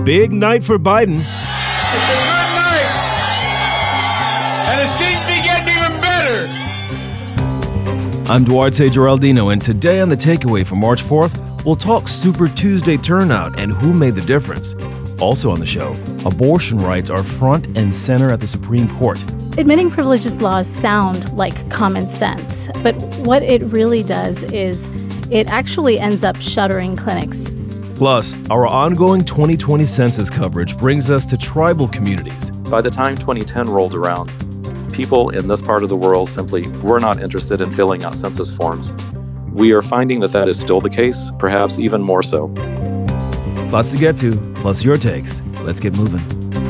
big night for Biden. It's a good night, and it seems to be getting even better. I'm Duarte Geraldino, and today on The Takeaway for March 4th, we'll talk Super Tuesday turnout and who made the difference. Also on the show, abortion rights are front and center at the Supreme Court. Admitting privileges laws sound like common sense, but what it really does is it actually ends up shuttering clinics. Plus, our ongoing 2020 census coverage brings us to tribal communities. By the time 2010 rolled around, people in this part of the world simply were not interested in filling out census forms. We are finding that is still the case, perhaps even more so. Lots to get to, plus your takes. Let's get moving.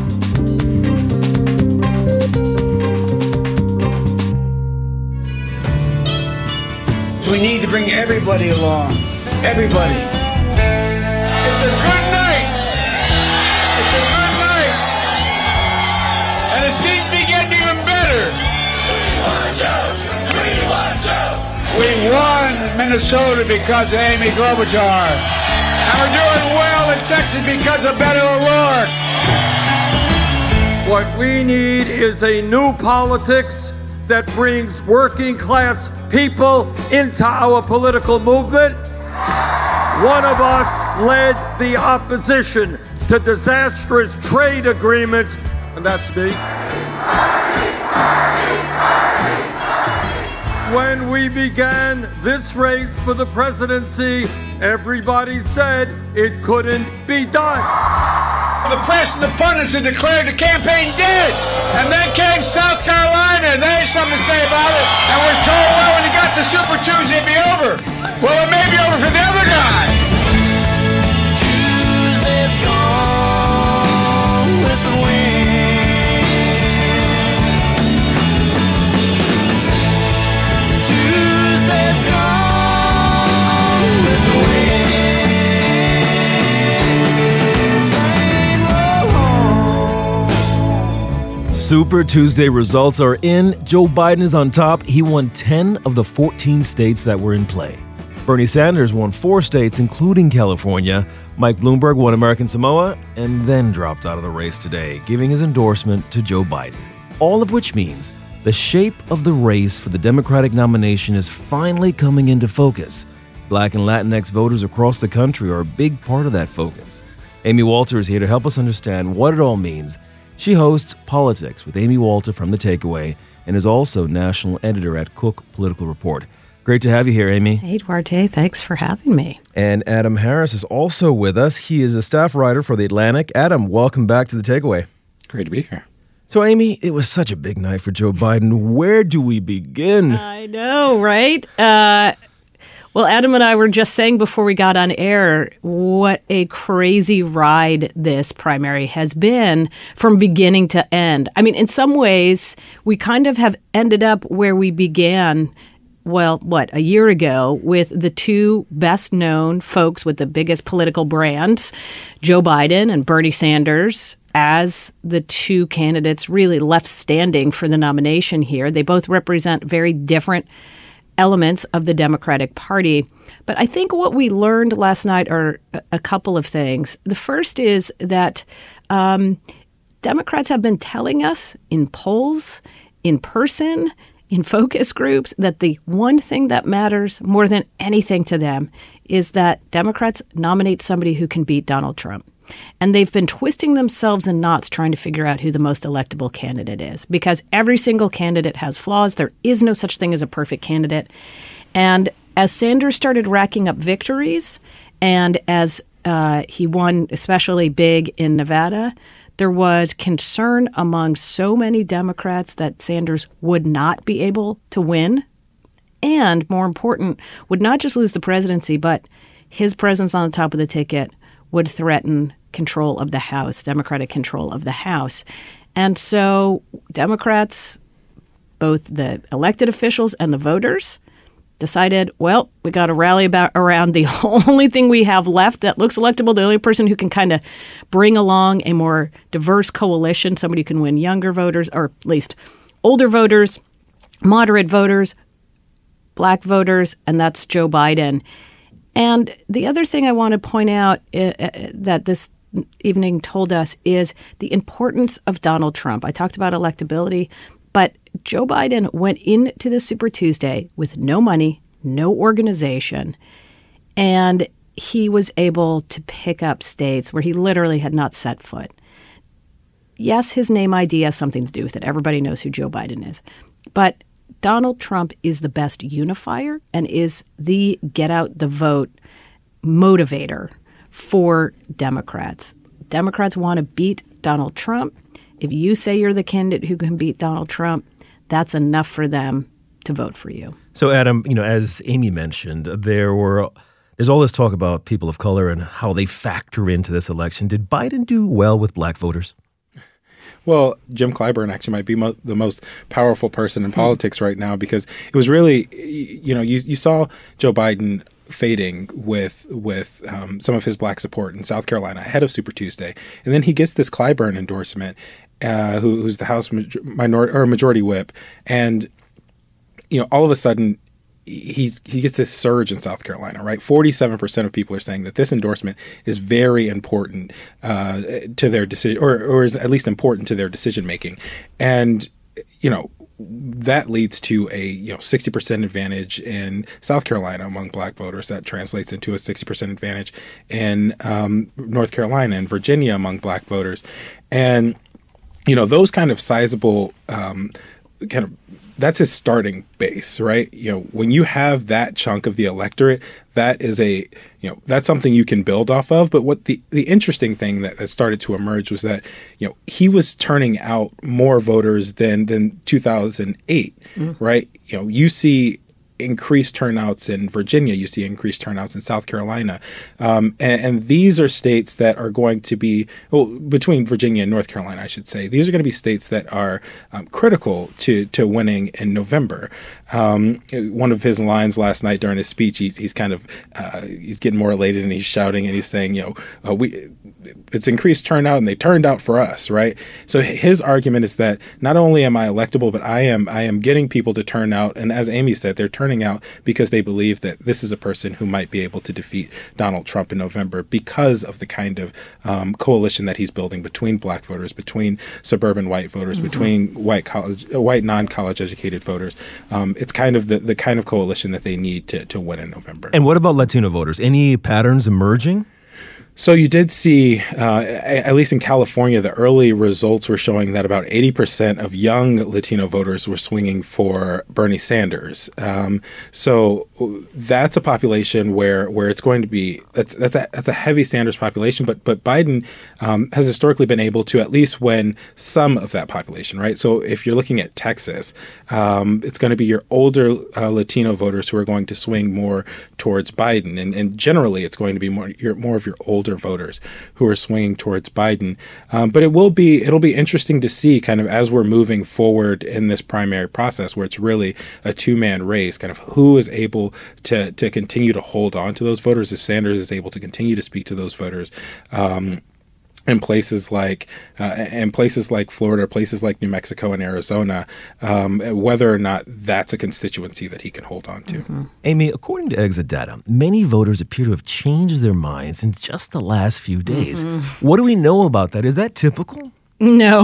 We need to bring everybody along. Everybody. It's a good night. It's a good night. And it seems to be getting even better. We won Minnesota because of Amy Klobuchar. And we're doing well in Texas because of Beto O'Rourke. What we need is a new politics that brings working class people into our political movement. One of us led the opposition to disastrous trade agreements, and that's me. When we began this race for the presidency, everybody said it couldn't be done. The press and the pundits had declared the campaign dead. And then came South Carolina, and they had something to say about it. And we're told, well, when you got to Super Tuesday, it'd be over. Well, it may be over for the other guy. Tuesday's gone with the wind. Tuesday's gone with the wind. Super Tuesday results are in. Joe Biden is on top. He won 10 of the 14 states that were in play. Bernie Sanders won 4 states, including California. Mike Bloomberg won American Samoa and then dropped out of the race today, giving his endorsement to Joe Biden. All of which means the shape of the race for the Democratic nomination is finally coming into focus. Black and Latinx voters across the country are a big part of that focus. Amy Walter is here to help us understand what it all means. She hosts Politics with Amy Walter from The Takeaway and is also national editor at Cook Political Report. Great to have you here, Amy. Hey, Duarte. Thanks for having me. And Adam Harris is also with us. He is a staff writer for The Atlantic. Adam, welcome back to The Takeaway. Great to be here. So, Amy, it was such a big night for Joe Biden. Where do we begin? I know, right? Well, Adam and I were just saying before we got on air what a crazy ride this primary has been from beginning to end. I mean, in some ways, we kind of have ended up where we began, well, a year ago with the two best-known folks with the biggest political brands, Joe Biden and Bernie Sanders, as the two candidates really left standing for the nomination here. They both represent very different elements of the Democratic Party. But I think what we learned last night are a couple of things. The first is that Democrats have been telling us in polls, in person, in focus groups, that the one thing that matters more than anything to them is that Democrats nominate somebody who can beat Donald Trump. And they've been twisting themselves in knots trying to figure out who the most electable candidate is, because every single candidate has flaws. There is no such thing as a perfect candidate. And as Sanders started racking up victories, and as he won especially big in Nevada, there was concern among so many Democrats that Sanders would not be able to win, and more important, would not just lose the presidency, but his presence on the top of the ticket would threaten control of the House, Democratic control of the House. And so Democrats, both the elected officials and the voters, decided, well, we got to rally around the only thing we have left that looks electable, the only person who can kind of bring along a more diverse coalition, somebody who can win younger voters, or at least older voters, moderate voters, black voters, and that's Joe Biden. And the other thing I want to point out that this evening told us is the importance of Donald Trump. I talked about electability, but Joe Biden went into the Super Tuesday with no money, no organization, and he was able to pick up states where he literally had not set foot. Yes, his name ID has something to do with it. Everybody knows who Joe Biden is. But Donald Trump is the best unifier and is the get out the vote motivator for Democrats. Democrats want to beat Donald Trump. If you say you're the candidate who can beat Donald Trump, that's enough for them to vote for you. So, Adam, as Amy mentioned, there's all this talk about people of color and how they factor into this election. Did Biden do well with black voters? Well, Jim Clyburn actually might be the most powerful person in politics right now, because it was really, you saw Joe Biden fading with some of his black support in South Carolina ahead of Super Tuesday. And then he gets this Clyburn endorsement, who's the House Majority Whip. And, all of a sudden, he gets this surge in South Carolina, right? 47% of people are saying that this endorsement is very important to their decision, or is at least important to their decision making. And, that leads to a 60% advantage in South Carolina among black voters. That translates into a 60% advantage in North Carolina and Virginia among black voters. And, those kind of sizable that's his starting base, right? When you have that chunk of the electorate, that is that's something you can build off of. But what the interesting thing that started to emerge was that, he was turning out more voters than 2008, right? You see increased turnouts in Virginia, you see increased turnouts in South Carolina. And these are states that are going to be, between Virginia and North Carolina, I should say, these are going to be states that are critical to winning in November. One of his lines last night during his speech, he's kind of, he's getting more elated and he's shouting and he's saying, it's increased turnout and they turned out for us, right? So his argument is that not only am I electable, but I am getting people to turn out. And as Amy said, they're turning out because they believe that this is a person who might be able to defeat Donald Trump in November because of the kind of coalition that he's building between black voters, between suburban white voters, between white non-college educated voters. It's kind of the kind of coalition that they need to win in November. And what about Latino voters? Any patterns emerging? So you did see, at least in California, the early results were showing that about 80% of young Latino voters were swinging for Bernie Sanders. So that's a population where it's going to be that's a heavy Sanders population. But Biden has historically been able to at least win some of that population, right? So if you're looking at Texas, it's going to be your older Latino voters who are going to swing more towards Biden, and generally it's going to be more of your older voters who are swinging towards Biden. But it'll be interesting to see kind of as we're moving forward in this primary process where it's really a two-man race, kind of who is able to continue to hold on to those voters, if Sanders is able to continue to speak to those voters. In places like Florida, places like New Mexico and Arizona, whether or not that's a constituency that he can hold on to. Amy, according to exit data, many voters appear to have changed their minds in just the last few days. What do we know about that? Is that typical? No.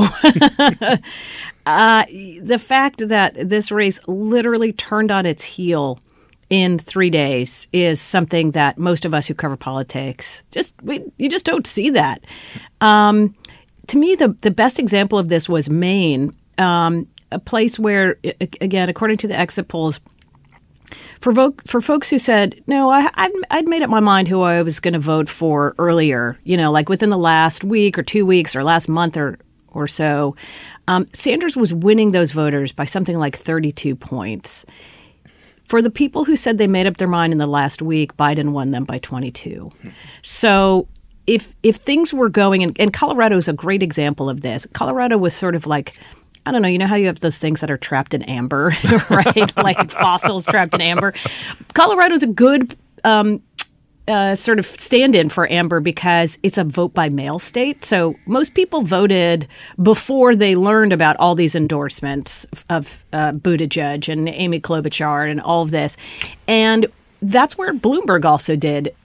The fact that this race literally turned on its heel in 3 days is something that most of us who cover politics you just don't see that. To me, the best example of this was Maine, a place where, again, according to the exit polls, for folks who said, no, I'd made up my mind who I was going to vote for earlier, like within the last week or 2 weeks or last month or so, Sanders was winning those voters by something like 32 points. For the people who said they made up their mind in the last week, Biden won them by 22. So if things were going, and Colorado is a great example of this. Colorado was sort of like, I don't know, you know how you have those things that are trapped in amber, right? Like fossils trapped in amber. Colorado's a good sort of stand-in for amber because it's a vote-by-mail state. So most people voted before they learned about all these endorsements of Buttigieg and Amy Klobuchar and all of this. And that's where Bloomberg also did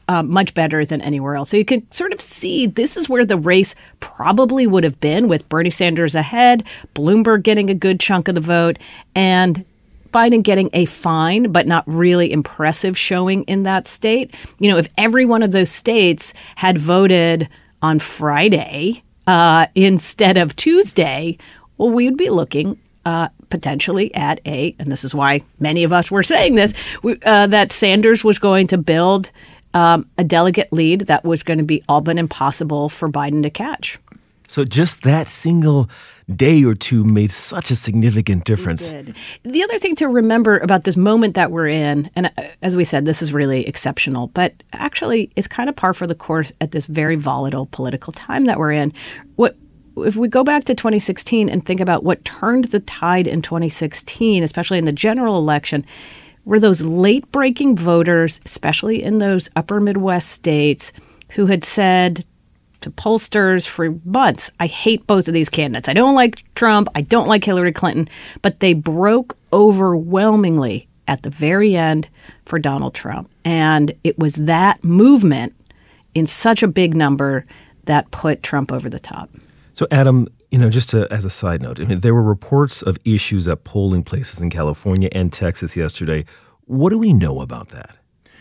much better than anywhere else. So you can sort of see this is where the race probably would have been, with Bernie Sanders ahead, Bloomberg getting a good chunk of the vote, and Biden getting a fine but not really impressive showing in that state. You know, if every one of those states had voted on Friday instead of Tuesday, well, we would be looking potentially at and this is why many of us were saying this, that Sanders was going to build a delegate lead that was going to be all but impossible for Biden to catch. So just that single day or two made such a significant difference. It did. The other thing to remember about this moment that we're in, and as we said, this is really exceptional, but actually it's kind of par for the course at this very volatile political time that we're in. If we go back to 2016 and think about what turned the tide in 2016, especially in the general election, were those late-breaking voters, especially in those upper Midwest states, who had said to pollsters for months, I hate both of these candidates. I don't like Trump. I don't like Hillary Clinton. But they broke overwhelmingly at the very end for Donald Trump. And it was that movement in such a big number that put Trump over the top. So, Adam, just as a side note, there were reports of issues at polling places in California and Texas yesterday. What do we know about that?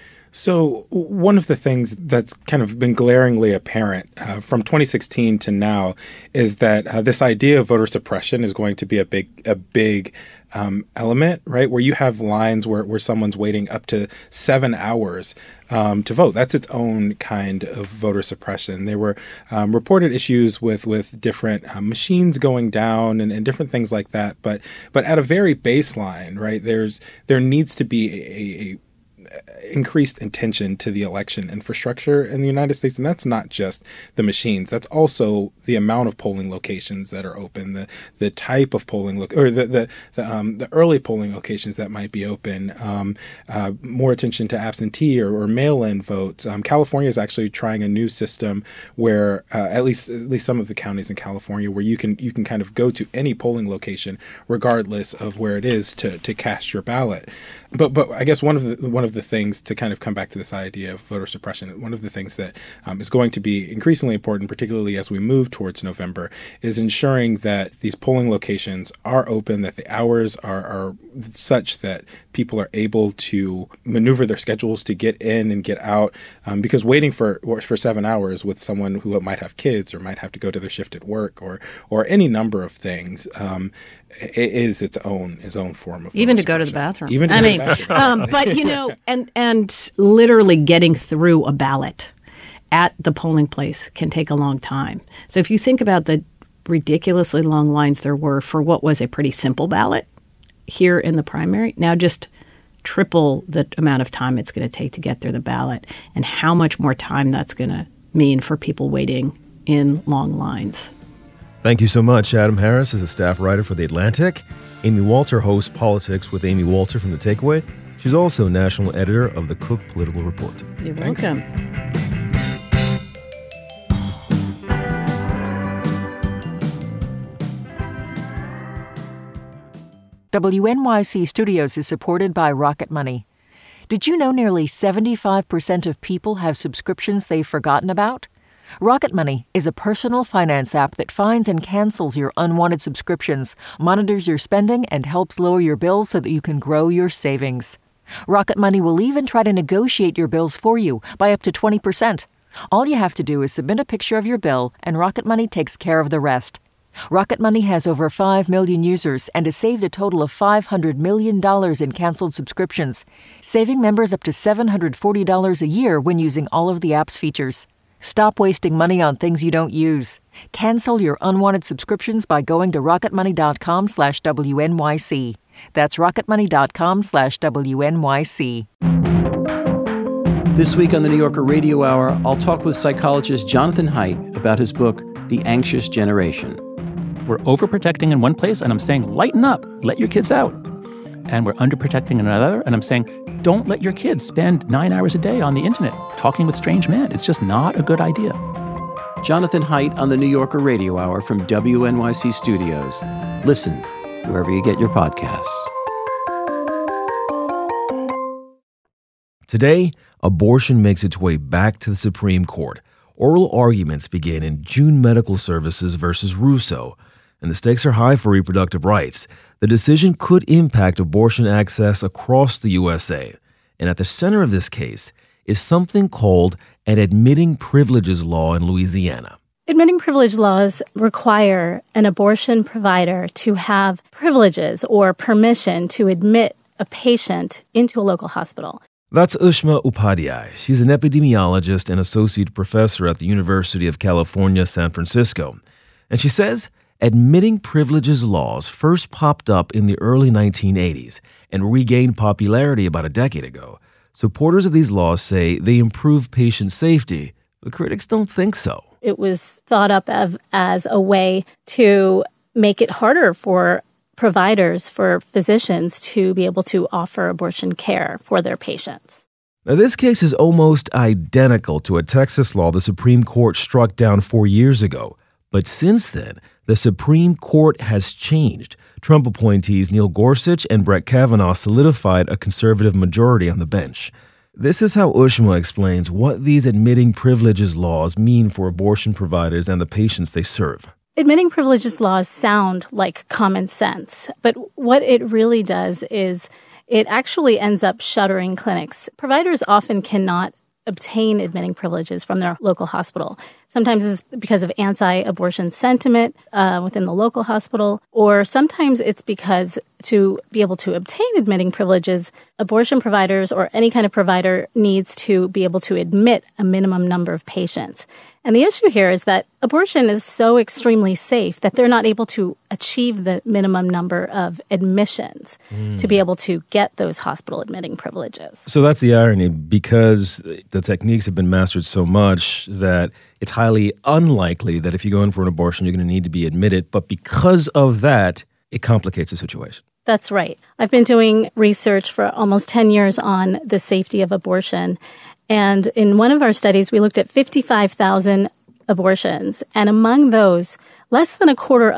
So one of the things that's kind of been glaringly apparent from 2016 to now is that this idea of voter suppression is going to be a big element, right? Where you have lines where someone's waiting up to 7 hours to vote. That's its own kind of voter suppression. There were reported issues with different machines going down and different things like that. But at a very baseline, right? There needs to be a increased attention to the election infrastructure in the United States. And that's not just the machines. That's also the amount of polling locations that are open, the type of polling the early polling locations that might be open, more attention to absentee or mail-in votes. California is actually trying a new system where at least some of the counties in California where you can kind of go to any polling location regardless of where it is to cast your ballot. But I guess one of the things to kind of come back to this idea of voter suppression, one of the things that is going to be increasingly important, particularly as we move towards November, is ensuring that these polling locations are open, that the hours are such that people are able to maneuver their schedules to get in and get out. Because waiting for 7 hours with someone who might have kids or might have to go to their shift at work or any number of things is its own form of even to go to the bathroom. Even to go to the bathroom. But and literally getting through a ballot at the polling place can take a long time. So if you think about the ridiculously long lines there were for what was a pretty simple ballot here in the primary, now just triple the amount of time it's going to take to get through the ballot and how much more time that's going to mean for people waiting in long lines. Thank you so much. Adam Harris is a staff writer for The Atlantic. Amy Walter hosts Politics with Amy Walter from The Takeaway. She's also national editor of the Cook Political Report. You're Thanks. welcome. WNYC Studios is supported by Rocket Money. Did you know nearly 75% of people have subscriptions they've forgotten about? Rocket Money is a personal finance app that finds and cancels your unwanted subscriptions, monitors your spending, and helps lower your bills so that you can grow your savings. Rocket Money will even try to negotiate your bills for you by up to 20%. All you have to do is submit a picture of your bill, and Rocket Money takes care of the rest. Rocket Money has over 5 million users and has saved a total of $500 million in canceled subscriptions, saving members up to $740 a year when using all of the app's features. Stop wasting money on things you don't use. Cancel your unwanted subscriptions by going to rocketmoney.com/WNYC. That's rocketmoney.com/WNYC. This week on the New Yorker Radio Hour, I'll talk with psychologist Jonathan Haidt about his book, The Anxious Generation. We're overprotecting in one place, and I'm saying, lighten up, let your kids out. And we're underprotecting in another, and I'm saying, don't let your kids spend 9 hours a day on the internet talking with strange men. It's just not a good idea. Jonathan Haidt on the New Yorker Radio Hour from WNYC Studios. Listen wherever you get your podcasts. Today, abortion makes its way back to the Supreme Court. Oral arguments begin in June Medical Services versus Russo, and the stakes are high for reproductive rights. The decision could impact abortion access across the USA. And at the center of this case is something called an admitting privileges law in Louisiana. Admitting privilege laws require an abortion provider to have privileges or permission to admit a patient into a local hospital. That's Ushma Upadhyay. She's an epidemiologist and associate professor at the University of California, San Francisco. And she says admitting privileges laws first popped up in the early 1980s and regained popularity about a decade ago. Supporters of these laws say they improve patient safety, but critics don't think so. It was thought up as a way to make it harder for providers, for physicians to be able to offer abortion care for their patients. Now, this case is almost identical to a Texas law the Supreme Court struck down 4 years ago. But since then, the Supreme Court has changed. Trump appointees Neil Gorsuch and Brett Kavanaugh solidified a conservative majority on the bench. This is how Ushma explains what these admitting privileges laws mean for abortion providers and the patients they serve. Admitting privileges laws sound like common sense, but what it really does is it actually ends up shuttering clinics. Providers often cannot obtain admitting privileges from their local hospital. Sometimes it's because of anti-abortion sentiment within the local hospital, or sometimes it's because to be able to obtain admitting privileges, abortion providers or any kind of provider needs to be able to admit a minimum number of patients. And the issue here is that abortion is so extremely safe that they're not able to achieve the minimum number of admissions to be able to get those hospital admitting privileges. So that's the irony, because the techniques have been mastered so much that it's highly unlikely that if you go in for an abortion, you're going to need to be admitted. But because of that, it complicates the situation. That's right. I've been doing research for almost 10 years on the safety of abortion. And in one of our studies, we looked at 55,000 abortions. And among those, less than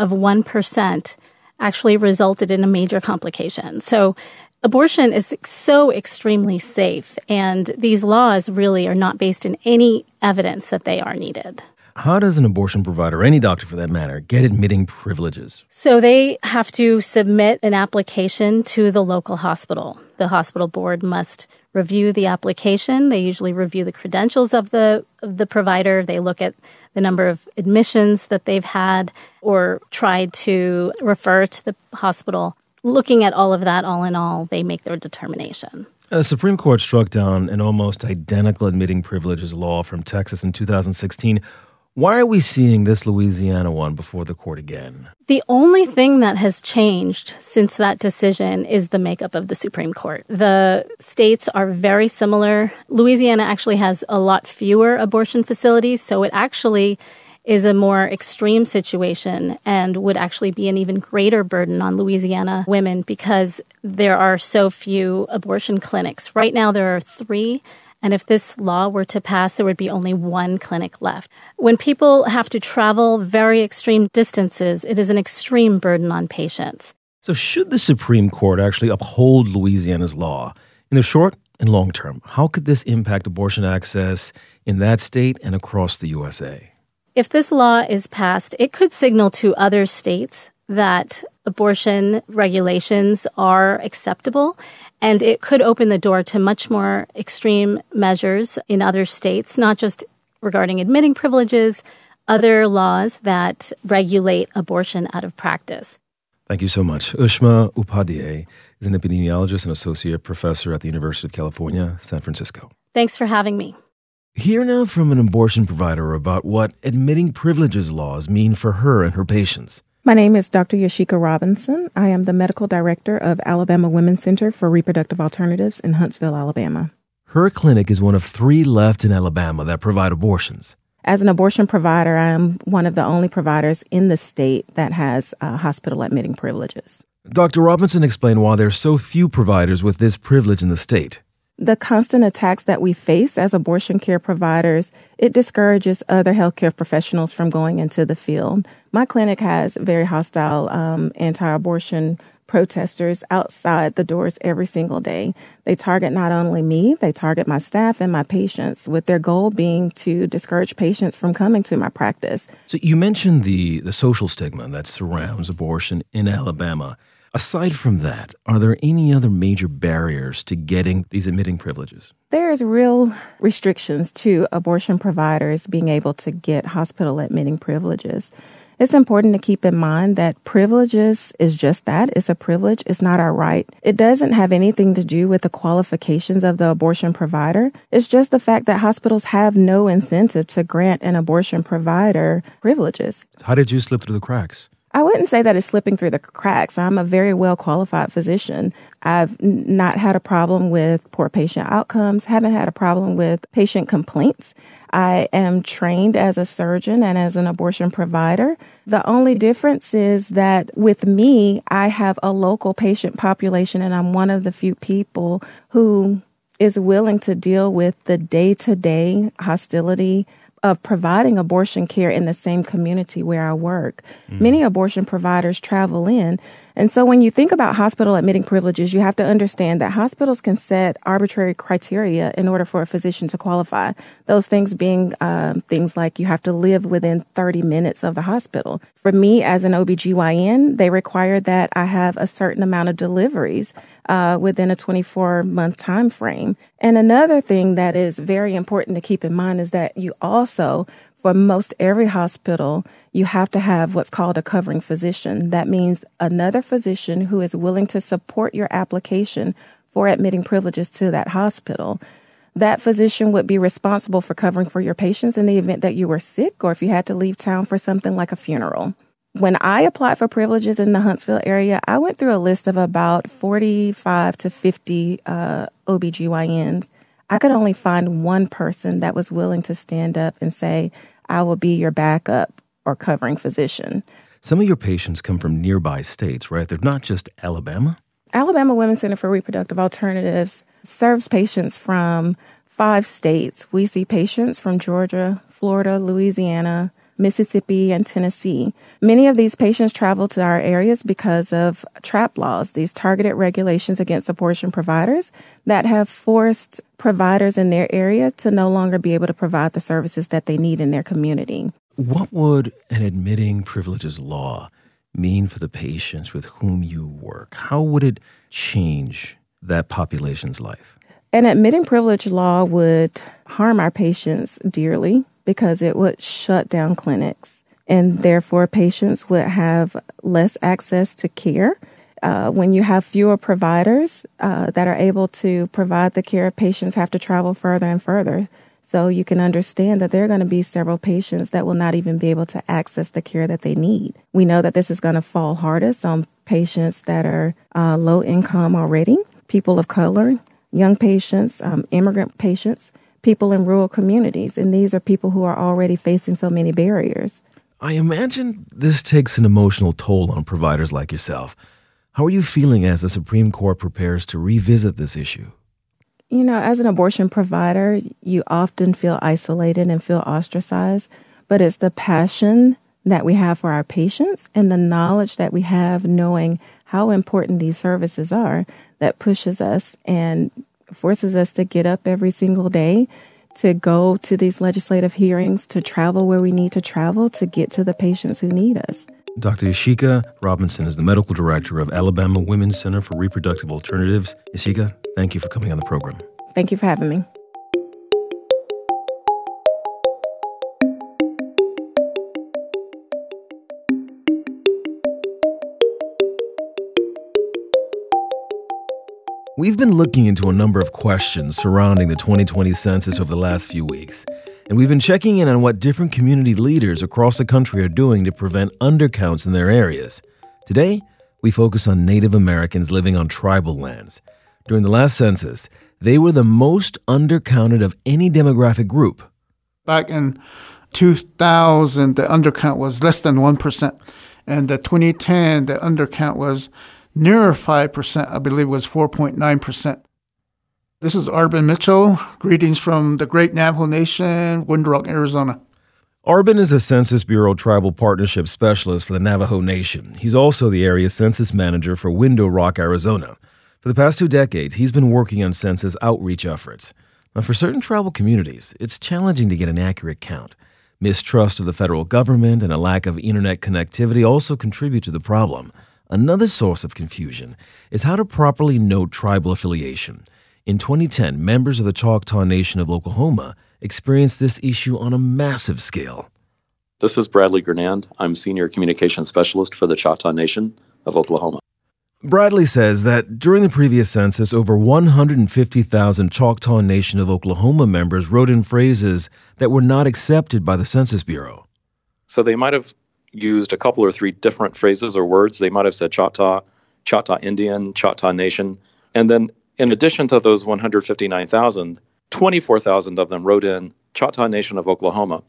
1% actually resulted in a major complication. So abortion is so extremely safe, and these laws really are not based in any evidence that they are needed. How does an abortion provider, or any doctor for that matter, get admitting privileges? So they have to submit an application to the local hospital. The hospital board must review the application. They usually review the credentials of the provider. They look at the number of admissions that they've had or tried to refer to the hospital. Looking at all of that, all in all, they make their determination. The Supreme Court struck down an almost identical admitting privileges law from Texas in 2016. Why are we seeing this Louisiana one before the court again? The only thing that has changed since that decision is the makeup of the Supreme Court. The states are very similar. Louisiana actually has a lot fewer abortion facilities, so it actually is a more extreme situation and would actually be an even greater burden on Louisiana women because there are so few abortion clinics. Right now there are 3. And if this law were to pass, there would be only 1 clinic left. When people have to travel very extreme distances, it is an extreme burden on patients. So should the Supreme Court actually uphold Louisiana's law? In the short and long term, how could this impact abortion access in that state and across the USA? If this law is passed, it could signal to other states that abortion regulations are acceptable, and it could open the door to much more extreme measures in other states, not just regarding admitting privileges, other laws that regulate abortion out of practice. Thank you so much. Ushma Upadhyay is an epidemiologist and associate professor at the University of California, San Francisco. Thanks for having me. Hear now from an abortion provider about what admitting privileges laws mean for her and her patients. My name is Dr. Yashika Robinson. I am the medical director of Alabama Women's Center for Reproductive Alternatives in Huntsville, Alabama. Her clinic is one of 3 left in Alabama that provide abortions. As an abortion provider, I am one of the only providers in the state that has hospital admitting privileges. Dr. Robinson explained why there are so few providers with this privilege in the state. The constant attacks that we face as abortion care providers, it discourages other healthcare professionals from going into the field. My clinic has very hostile anti-abortion protesters outside the doors every single day. They target not only me, they target my staff and my patients, with their goal being to discourage patients from coming to my practice. So you mentioned the social stigma that surrounds abortion in Alabama. Aside from that, are there any other major barriers to getting these admitting privileges? There's real restrictions to abortion providers being able to get hospital admitting privileges. It's important to keep in mind that privileges is just that. It's a privilege. It's not our right. It doesn't have anything to do with the qualifications of the abortion provider. It's just the fact that hospitals have no incentive to grant an abortion provider privileges. How did you slip through the cracks? I wouldn't say that it's slipping through the cracks. I'm a very well-qualified physician. I've not had a problem with poor patient outcomes, haven't had a problem with patient complaints. I am trained as a surgeon and as an abortion provider. The only difference is that with me, I have a local patient population, and I'm one of the few people who is willing to deal with the day-to-day hostility of providing abortion care in the same community where I work. Many abortion providers travel in. And so when you think about hospital admitting privileges, you have to understand that hospitals can set arbitrary criteria in order for a physician to qualify. Those things being things like you have to live within 30 minutes of the hospital. For me, as an OBGYN, they require that I have a certain amount of deliveries within a 24-month time frame. And another thing that is very important to keep in mind is that you also, for most every hospital, you have to have what's called a covering physician. That means another physician who is willing to support your application for admitting privileges to that hospital. That physician would be responsible for covering for your patients in the event that you were sick or if you had to leave town for something like a funeral. When I applied for privileges in the Huntsville area, I went through a list of about 45 to 50 OBGYNs. I could only find one person that was willing to stand up and say, I will be your backup or covering physician. Some of your patients come from nearby states, right? They're not just Alabama? Alabama Women's Center for Reproductive Alternatives serves patients from 5 states. We see patients from Georgia, Florida, Louisiana, Mississippi, and Tennessee. Many of these patients travel to our areas because of TRAP laws, these targeted regulations against abortion providers that have forced providers in their area to no longer be able to provide the services that they need in their community. What would an admitting privileges law mean for the patients with whom you work? How would it change that population's life? An admitting privilege law would harm our patients dearly because it would shut down clinics, and therefore patients would have less access to care. When you have fewer providers that are able to provide the care, patients have to travel further and further. So you can understand that there are going to be several patients that will not even be able to access the care that they need. We know that this is going to fall hardest on patients that are low income already, people of color, young patients, immigrant patients, people in rural communities. And these are people who are already facing so many barriers. I imagine this takes an emotional toll on providers like yourself. How are you feeling as the Supreme Court prepares to revisit this issue? You know, as an abortion provider, you often feel isolated and feel ostracized, but it's the passion that we have for our patients and the knowledge that we have knowing how important these services are that pushes us and forces us to get up every single day, to go to these legislative hearings, to travel where we need to travel to get to the patients who need us. Dr. Yashika Robinson is the medical director of Alabama Women's Center for Reproductive Alternatives. Yashika, thank you for coming on the program. Thank you for having me. We've been looking into a number of questions surrounding the 2020 census over the last few weeks, and we've been checking in on what different community leaders across the country are doing to prevent undercounts in their areas. Today, we focus on Native Americans living on tribal lands. During the last census, they were the most undercounted of any demographic group. Back in 2000, the undercount was less than 1%. And the 2010, the undercount was nearer 5%, I believe it was 4.9%. This is Arbin Mitchell. Greetings from the Great Navajo Nation, Windrock, Arizona. Arbin is a Census Bureau Tribal Partnership Specialist for the Navajo Nation. He's also the area census manager for Window Rock, Arizona. For the past 2 decades, he's been working on census outreach efforts. Now, for certain tribal communities, it's challenging to get an accurate count. Mistrust of the federal government and a lack of internet connectivity also contribute to the problem. Another source of confusion is how to properly note tribal affiliation. In 2010, members of the Choctaw Nation of Oklahoma experienced this issue on a massive scale. This is Bradley Gernand. I'm Senior Communications Specialist for the Choctaw Nation of Oklahoma. Bradley says that during the previous census, over 150,000 Choctaw Nation of Oklahoma members wrote in phrases that were not accepted by the Census Bureau. So they might have used a couple or three different phrases or words. They might have said Choctaw, Choctaw Indian, Choctaw Nation. And then in addition to those 159,000, 24,000 of them wrote in Choctaw Nation of Oklahoma.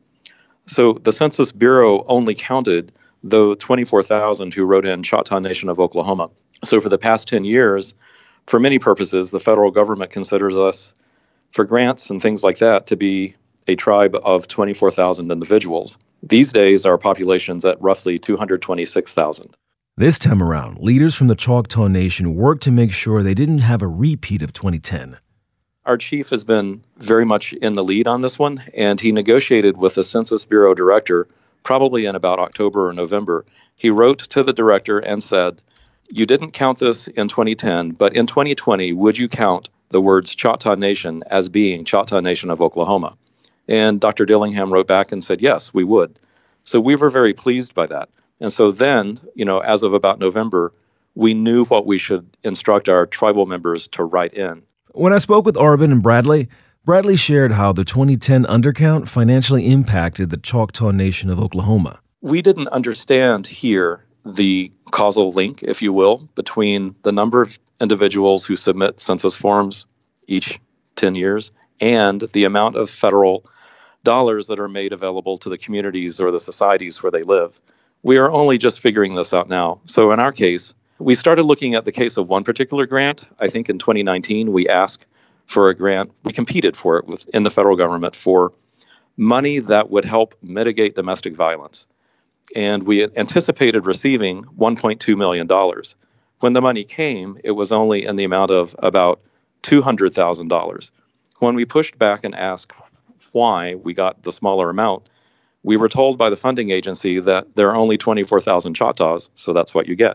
So the Census Bureau only counted the 24,000 who wrote in Choctaw Nation of Oklahoma. So for the past 10 years, for many purposes, the federal government considers us, for grants and things like that, to be a tribe of 24,000 individuals. These days, our population's at roughly 226,000. This time around, leaders from the Choctaw Nation worked to make sure they didn't have a repeat of 2010. Our chief has been very much in the lead on this one, and he negotiated with the Census Bureau director probably in about October or November. He wrote to the director and said, "You didn't count this in 2010, but in 2020, would you count the words Choctaw Nation as being Choctaw Nation of Oklahoma?" And Dr. Dillingham wrote back and said, "Yes, we would." So we were very pleased by that. And so then, as of about November, we knew what we should instruct our tribal members to write in. When I spoke with Arbin and Bradley shared how the 2010 undercount financially impacted the Choctaw Nation of Oklahoma. We didn't understand here the causal link, if you will, between the number of individuals who submit census forms each 10 years and the amount of federal dollars that are made available to the communities or the societies where they live. We are only just figuring this out now. So in our case, we started looking at the case of one particular grant. I think in 2019, we asked for a grant. We competed for it within the federal government for money that would help mitigate domestic violence. And we anticipated receiving $1.2 million. When the money came, it was only in the amount of about $200,000. When we pushed back and asked why we got the smaller amount, we were told by the funding agency that there are only 24,000 Choctaws, so that's what you get.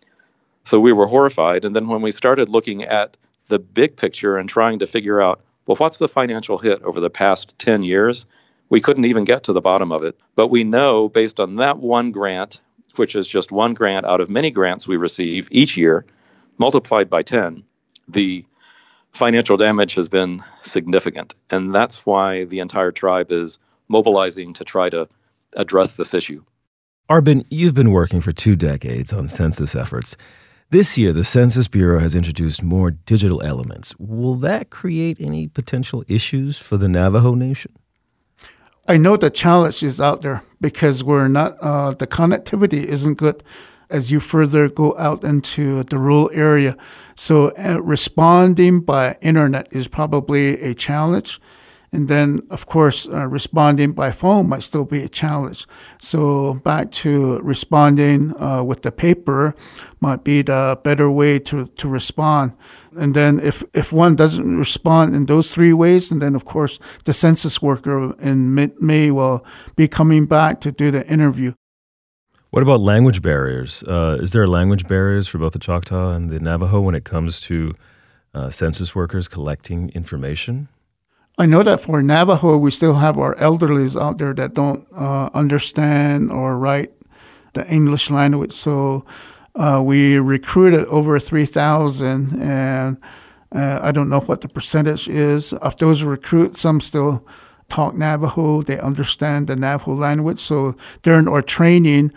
So we were horrified. And then when we started looking at the big picture and trying to figure out, well, what's the financial hit over the past 10 years? We couldn't even get to the bottom of it. But we know based on that one grant, which is just one grant out of many grants we receive each year, multiplied by 10, the financial damage has been significant. And that's why the entire tribe is mobilizing to try to address this issue. Arbin, you've been working for 2 decades on census efforts. This year, the Census Bureau has introduced more digital elements. Will that create any potential issues for the Navajo Nation? I know the challenge is out there because we're not, the connectivity isn't good as you further go out into the rural area. So responding by internet is probably a challenge. And then, of course, responding by phone might still be a challenge. So back to responding with the paper might be the better way to respond. And then if one doesn't respond in those 3 ways, and then, of course, the census worker in May will be coming back to do the interview. What about language barriers? Is there language barriers for both the Choctaw and the Navajo when it comes to census workers collecting information? I know that for Navajo, we still have our elderlies out there that don't understand or write the English language. So we recruited over 3,000, and I don't know what the percentage is. Of those recruits, some still talk Navajo. They understand the Navajo language. So during our training,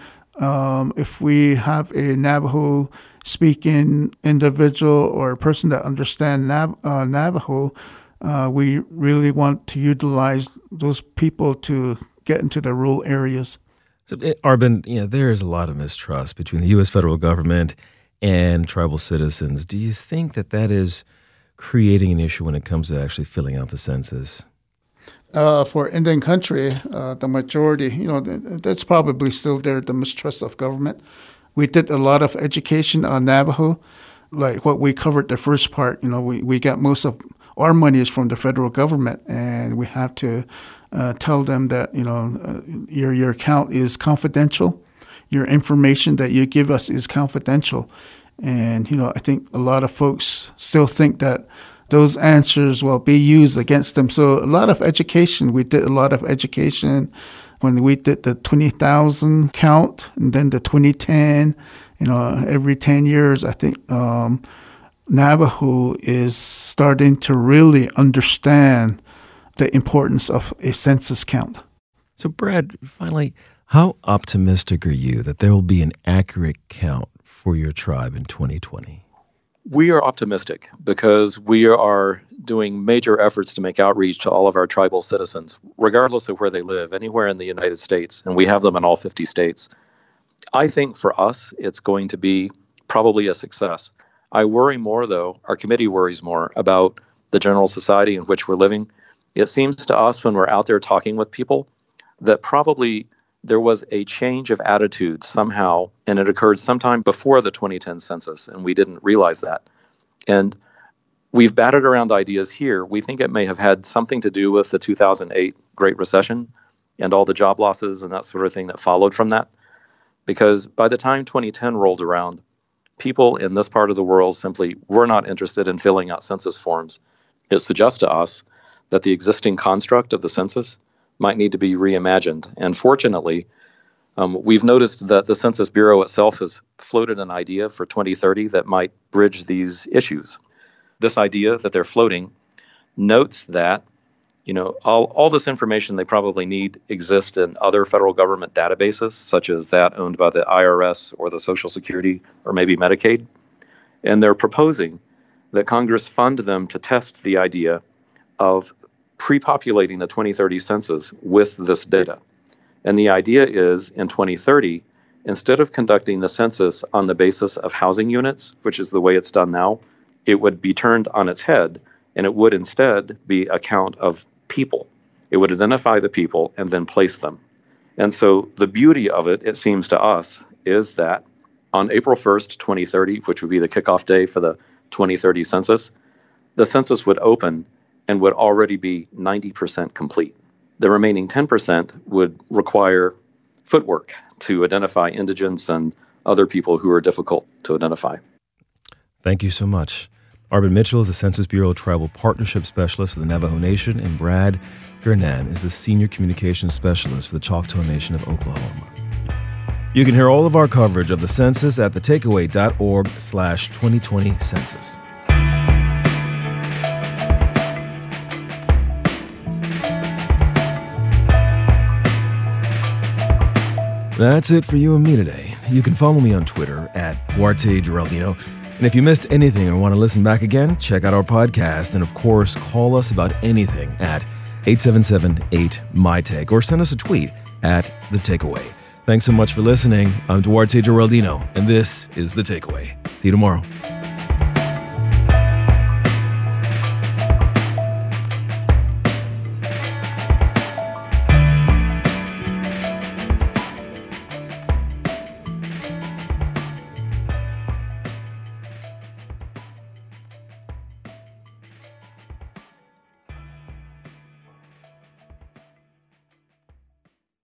if we have a Navajo-speaking individual or a person that understands Navajo, we really want to utilize those people to get into the rural areas. So, Arbin, there is a lot of mistrust between the U.S. federal government and tribal citizens. Do you think that is creating an issue when it comes to actually filling out the census? For Indian country, the majority, that's probably still there, the mistrust of government. We did a lot of education on Navajo, like what we covered the first part. We got most of our money is from the federal government, and we have to tell them that, your account is confidential. Your information that you give us is confidential. And, I think a lot of folks still think that those answers will be used against them. So a lot of education. We did a lot of education when we did the 20,000 count and then the 2010. Every 10 years, I think Navajo is starting to really understand the importance of a census count. So, Brad, finally, how optimistic are you that there will be an accurate count for your tribe in 2020? We are optimistic because we are doing major efforts to make outreach to all of our tribal citizens, regardless of where they live, anywhere in the United States, and we have them in all 50 states. I think for us, it's going to be probably a success. I worry more, though, our committee worries more about the general society in which we're living. It seems to us when we're out there talking with people that probably there was a change of attitude somehow, and it occurred sometime before the 2010 census, and we didn't realize that. And we've batted around ideas here. We think it may have had something to do with the 2008 Great Recession and all the job losses and that sort of thing that followed from that. Because by the time 2010 rolled around, people in this part of the world simply were not interested in filling out census forms. It suggests to us that the existing construct of the census might need to be reimagined. And fortunately, we've noticed that the Census Bureau itself has floated an idea for 2030 that might bridge these issues. This idea that they're floating notes that, all this information they probably need exists in other federal government databases, such as that owned by the IRS or the Social Security or maybe Medicaid. And they're proposing that Congress fund them to test the idea of pre-populating the 2030 census with this data. And the idea is, in 2030, instead of conducting the census on the basis of housing units, which is the way it's done now, it would be turned on its head, and it would instead be a count of people. It would identify the people and then place them. And so the beauty of it, it seems to us, is that on April 1st, 2030, which would be the kickoff day for the 2030 census, the census would open and would already be 90% complete. The remaining 10% would require footwork to identify indigents and other people who are difficult to identify. Thank you so much. Arvin Mitchell is the Census Bureau Tribal Partnership Specialist for the Navajo Nation, and Brad Gernan is the Senior Communications Specialist for the Choctaw Nation of Oklahoma. You can hear all of our coverage of the census at thetakeaway.org/2020 census. That's it for you and me today. You can follow me on Twitter at Duarte Geraldino. And if you missed anything or want to listen back again, check out our podcast. And of course, call us about anything at 877-8-MY-TAKE or send us a tweet at The Takeaway. Thanks so much for listening. I'm Duarte Geraldino, and this is The Takeaway. See you tomorrow.